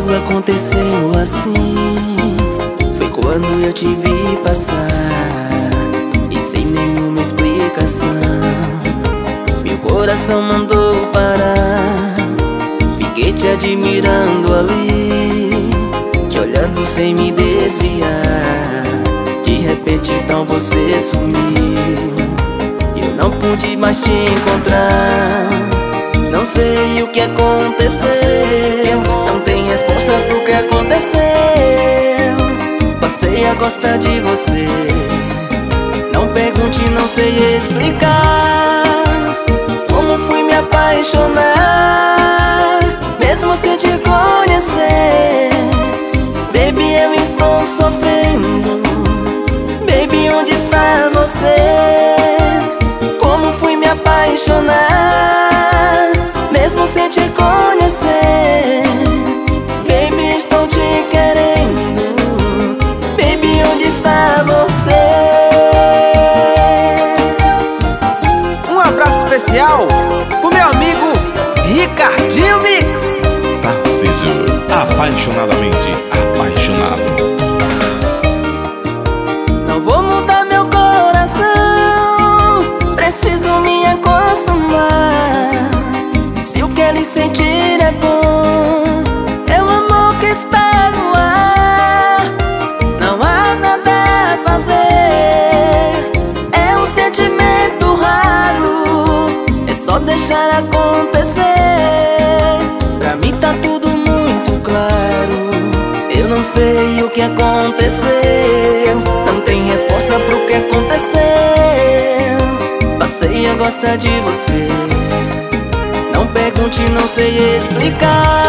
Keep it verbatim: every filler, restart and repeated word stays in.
tudo aconteceu assim foi quando eu te vi passar, e sem nenhuma explicação meu coração mandou parar. Fiquei te admirando ali, te olhando sem me desviar. De repente então você sumiu, eu não pude mais te encontrar. Não sei o que aconteceu, não tem resposta pro que aconteceu. Passei a gostar de você, não pergunte, não sei explicar como fui me apaixonar, mesmo sem te conhecer. Baby, eu estou sofrendo. Baby, onde está você? Como fui me apaixonar, mesmo sem te conhecer. Baby, estou te querendo. Baby, onde está você? Um abraço especial pro meu amigo Ricardinho Mix. Tarcísio, apaixonadamente apaixonado. Não vou mudar meu coração, preciso me acostumar. Se o que ele sentir é bom, é o amor que está no ar. Não há nada a fazer, é um sentimento raro, é só deixar acontecer. Pra mim tá tudo muito claro, eu não sei o que aconteceu, não tem resposta pro que aconteceu. Passei a gostar de você, não pergunte, não sei explicar